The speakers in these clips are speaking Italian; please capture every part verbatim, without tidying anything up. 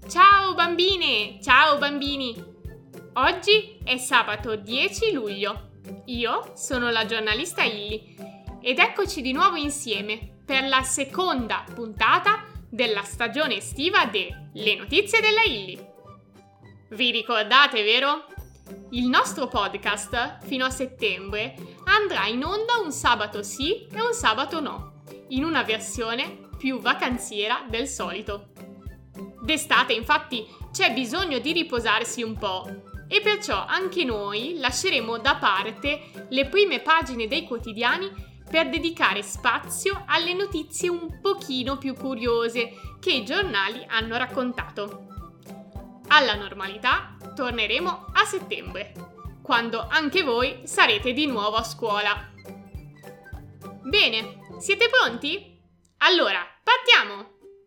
Ciao bambine, ciao bambini! Oggi è sabato dieci luglio. Io sono la giornalista Illy ed eccoci di nuovo insieme per la seconda puntata della stagione estiva de Le notizie della Illy. Vi ricordate, vero? Il nostro podcast fino a settembre andrà in onda un sabato sì e un sabato no, in una versione più vacanziera del solito. D'estate, infatti, c'è bisogno di riposarsi un po' e perciò anche noi lasceremo da parte le prime pagine dei quotidiani per dedicare spazio alle notizie un pochino più curiose che i giornali hanno raccontato. Alla normalità torneremo a settembre, quando anche voi sarete di nuovo a scuola. Bene, siete pronti? Allora, partiamo!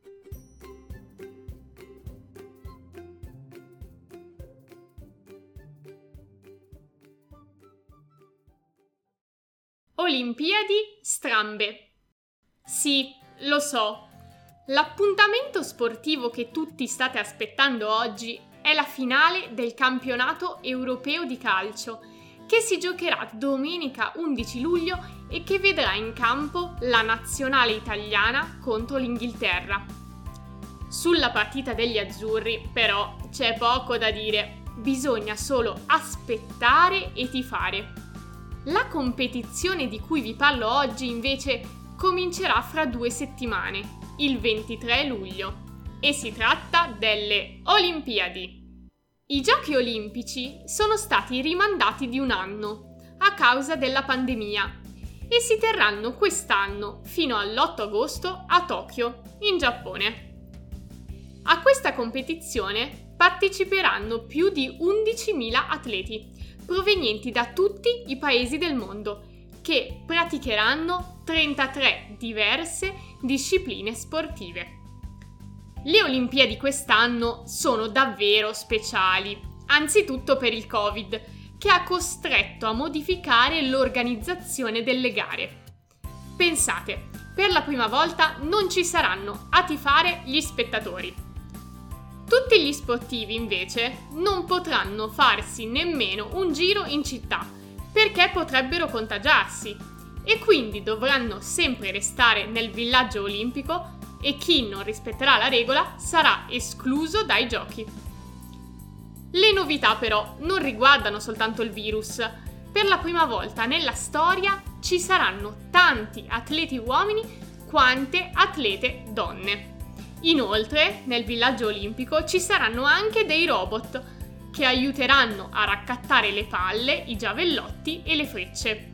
Olimpiadi strambe. Sì, lo so. L'appuntamento sportivo che tutti state aspettando oggi è la finale del campionato europeo di calcio, che si giocherà domenica undici luglio e che vedrà in campo la nazionale italiana contro l'Inghilterra. Sulla partita degli azzurri, però, c'è poco da dire. Bisogna solo aspettare e tifare. La competizione di cui vi parlo oggi, invece, comincerà fra due settimane, il ventitré luglio, e si tratta delle Olimpiadi. I Giochi Olimpici sono stati rimandati di un anno a causa della pandemia e si terranno quest'anno fino all'otto agosto a Tokyo, in Giappone. A questa competizione parteciperanno più di undicimila atleti provenienti da tutti i paesi del mondo, che praticheranno trentatré diverse discipline sportive. Le Olimpiadi quest'anno sono davvero speciali, anzitutto per il Covid, che ha costretto a modificare l'organizzazione delle gare. Pensate, per la prima volta non ci saranno a tifare gli spettatori. Tutti gli sportivi, invece, non potranno farsi nemmeno un giro in città, perché potrebbero contagiarsi, e quindi dovranno sempre restare nel villaggio olimpico e chi non rispetterà la regola sarà escluso dai giochi. Le novità, però, non riguardano soltanto il virus. Per la prima volta nella storia ci saranno tanti atleti uomini quante atlete donne. Inoltre, nel villaggio olimpico ci saranno anche dei robot che aiuteranno a raccattare le palle, i giavellotti e le frecce.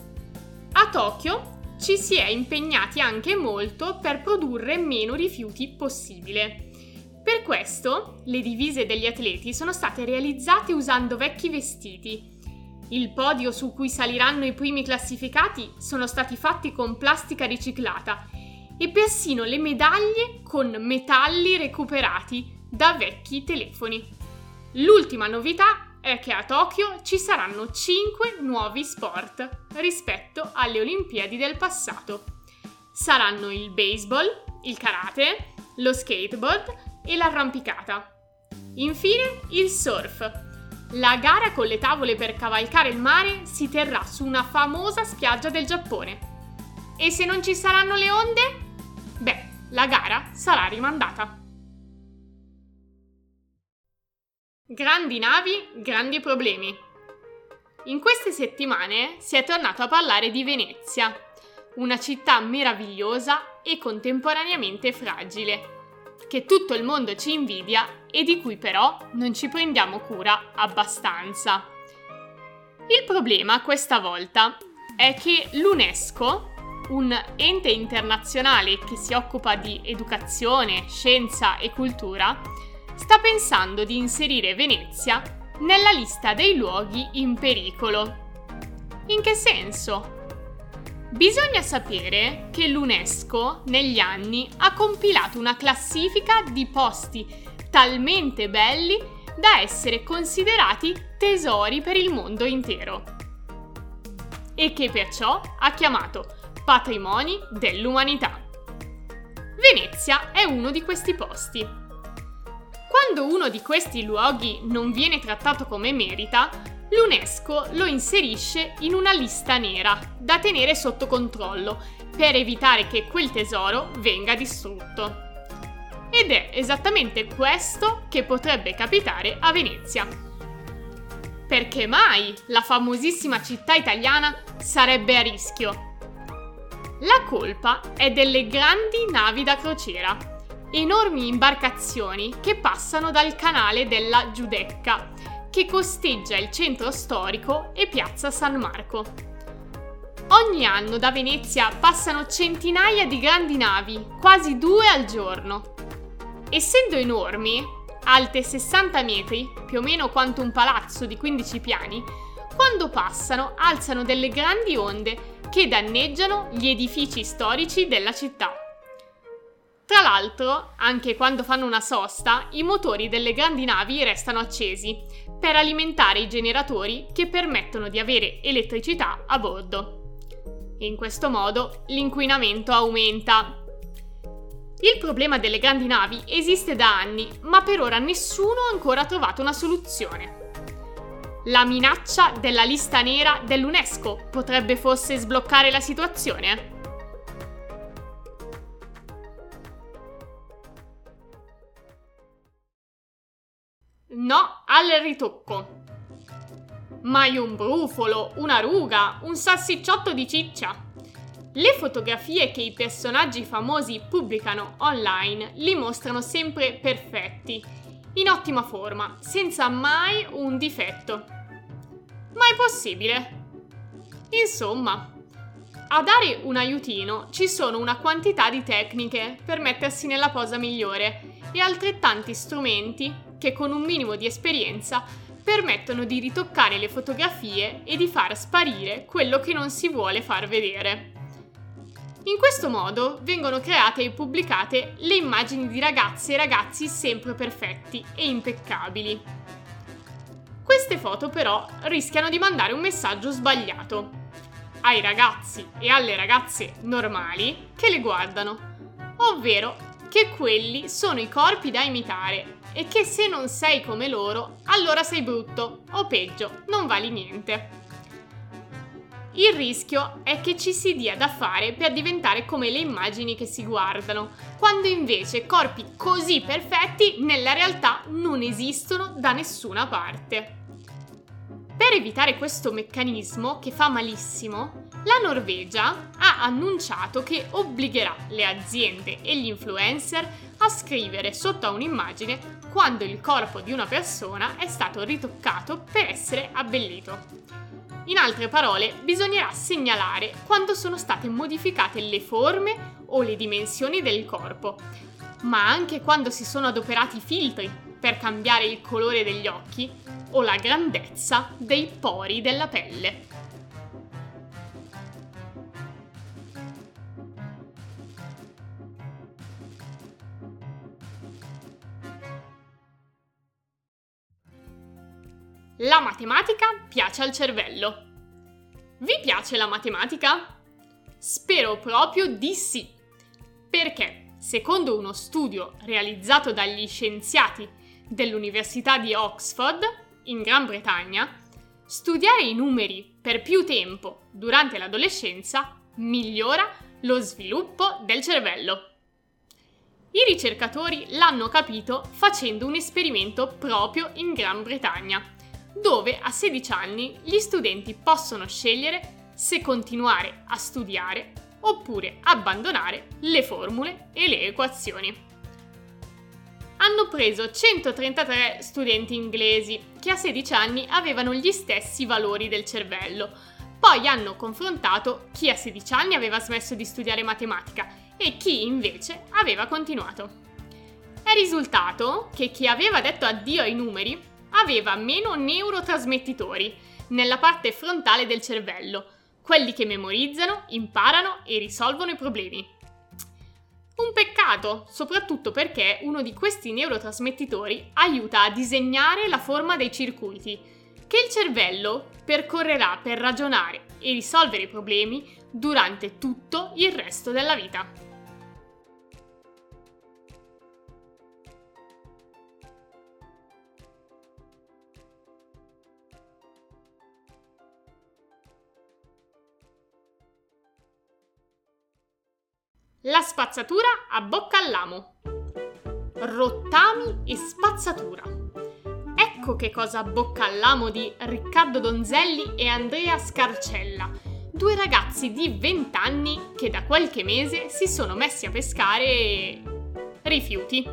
A Tokyo ci si è impegnati anche molto per produrre meno rifiuti possibile. Per questo, le divise degli atleti sono state realizzate usando vecchi vestiti. Il podio su cui saliranno i primi classificati sono stati fatti con plastica riciclata e persino le medaglie con metalli recuperati da vecchi telefoni. L'ultima novità è che a Tokyo ci saranno cinque nuovi sport rispetto alle Olimpiadi del passato. Saranno il baseball, il karate, lo skateboard e l'arrampicata. Infine il surf. La gara con le tavole per cavalcare il mare si terrà su una famosa spiaggia del Giappone. E se non ci saranno le onde? Beh, la gara sarà rimandata. Grandi navi, grandi problemi. In queste settimane si è tornato a parlare di Venezia, una città meravigliosa e contemporaneamente fragile, che tutto il mondo ci invidia e di cui però non ci prendiamo cura abbastanza. Il problema questa volta è che l'UNESCO, un ente internazionale che si occupa di educazione, scienza e cultura, sta pensando di inserire Venezia nella lista dei luoghi in pericolo. In che senso? Bisogna sapere che l'UNESCO negli anni ha compilato una classifica di posti talmente belli da essere considerati tesori per il mondo intero e che perciò ha chiamato Patrimoni dell'umanità. Venezia è uno di questi posti. Quando uno di questi luoghi non viene trattato come merita, l'UNESCO lo inserisce in una lista nera da tenere sotto controllo per evitare che quel tesoro venga distrutto. Ed è esattamente questo che potrebbe capitare a Venezia. Perché mai la famosissima città italiana sarebbe a rischio? La colpa è delle grandi navi da crociera, enormi imbarcazioni che passano dal canale della Giudecca, che costeggia il centro storico e piazza San Marco. Ogni anno da Venezia passano centinaia di grandi navi, quasi due al giorno. Essendo enormi, alte sessanta metri, più o meno quanto un palazzo di quindici piani, quando passano alzano delle grandi onde che danneggiano gli edifici storici della città. Tra l'altro, anche quando fanno una sosta, i motori delle grandi navi restano accesi per alimentare i generatori che permettono di avere elettricità a bordo. In questo modo l'inquinamento aumenta. Il problema delle grandi navi esiste da anni, ma per ora nessuno ha ancora trovato una soluzione. La minaccia della lista nera dell'UNESCO potrebbe forse sbloccare la situazione? No al ritocco. Mai un brufolo, una ruga, un salsicciotto di ciccia. Le fotografie che i personaggi famosi pubblicano online li mostrano sempre perfetti, in ottima forma, senza mai un difetto. Ma è possibile? Insomma, a dare un aiutino ci sono una quantità di tecniche per mettersi nella posa migliore e altrettanti strumenti che con un minimo di esperienza permettono di ritoccare le fotografie e di far sparire quello che non si vuole far vedere. In questo modo vengono create e pubblicate le immagini di ragazze e ragazzi sempre perfetti e impeccabili. Queste foto però rischiano di mandare un messaggio sbagliato ai ragazzi e alle ragazze normali che le guardano, ovvero che quelli sono i corpi da imitare e che se non sei come loro, allora sei brutto o peggio, non vali niente. Il rischio è che ci si dia da fare per diventare come le immagini che si guardano, quando invece corpi così perfetti nella realtà non esistono da nessuna parte. Per evitare questo meccanismo che fa malissimo, la Norvegia ha annunciato che obbligherà le aziende e gli influencer a scrivere sotto a un'immagine quando il corpo di una persona è stato ritoccato per essere abbellito. In altre parole, bisognerà segnalare quando sono state modificate le forme o le dimensioni del corpo, ma anche quando si sono adoperati filtri per cambiare il colore degli occhi o la grandezza dei pori della pelle. La matematica piace al cervello. Vi piace la matematica? Spero proprio di sì, perché secondo uno studio realizzato dagli scienziati dell'Università di Oxford, in Gran Bretagna, studiare i numeri per più tempo durante l'adolescenza migliora lo sviluppo del cervello. I ricercatori l'hanno capito facendo un esperimento proprio in Gran Bretagna, dove a sedici anni gli studenti possono scegliere se continuare a studiare oppure abbandonare le formule e le equazioni. Hanno preso centotrentatré studenti inglesi che a sedici anni avevano gli stessi valori del cervello. Poi hanno confrontato chi a sedici anni aveva smesso di studiare matematica e chi invece aveva continuato. È risultato che chi aveva detto addio ai numeri aveva meno neurotrasmettitori nella parte frontale del cervello, quelli che memorizzano, imparano e risolvono i problemi. Un peccato, soprattutto perché uno di questi neurotrasmettitori aiuta a disegnare la forma dei circuiti, che il cervello percorrerà per ragionare e risolvere i problemi durante tutto il resto della vita. La spazzatura a bocca all'amo. Rottami e spazzatura. Ecco che cosa abbocca all'amo di Riccardo Donzelli e Andrea Scarcella, due ragazzi di venti anni che da qualche mese si sono messi a pescare rifiuti.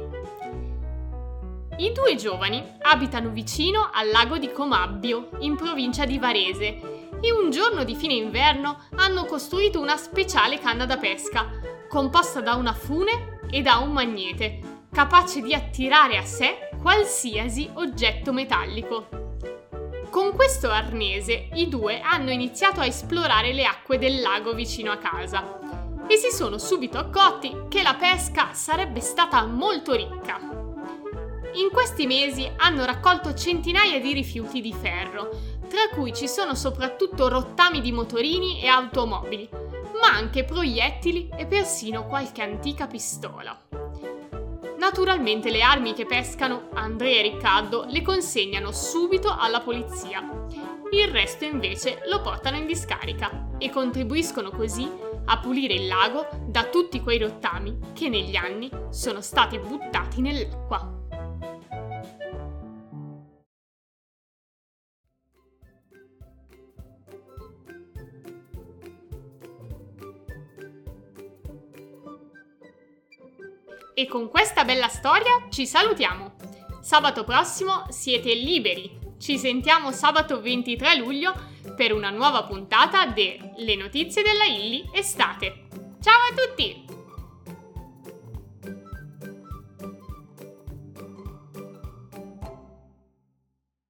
I due giovani abitano vicino al lago di Comabbio, in provincia di Varese, e un giorno di fine inverno hanno costruito una speciale canna da pesca, composta da una fune e da un magnete, capace di attirare a sé qualsiasi oggetto metallico. Con questo arnese i due hanno iniziato a esplorare le acque del lago vicino a casa e si sono subito accorti che la pesca sarebbe stata molto ricca. In questi mesi hanno raccolto centinaia di rifiuti di ferro, tra cui ci sono soprattutto rottami di motorini e automobili, ma anche proiettili e persino qualche antica pistola. Naturalmente le armi che pescano, Andrea e Riccardo le consegnano subito alla polizia. Il resto invece lo portano in discarica e contribuiscono così a pulire il lago da tutti quei rottami che negli anni sono stati buttati nell'acqua. E con questa bella storia ci salutiamo. Sabato prossimo siete liberi. Ci sentiamo sabato ventitré luglio per una nuova puntata de Le notizie della Illy Estate. Ciao a tutti!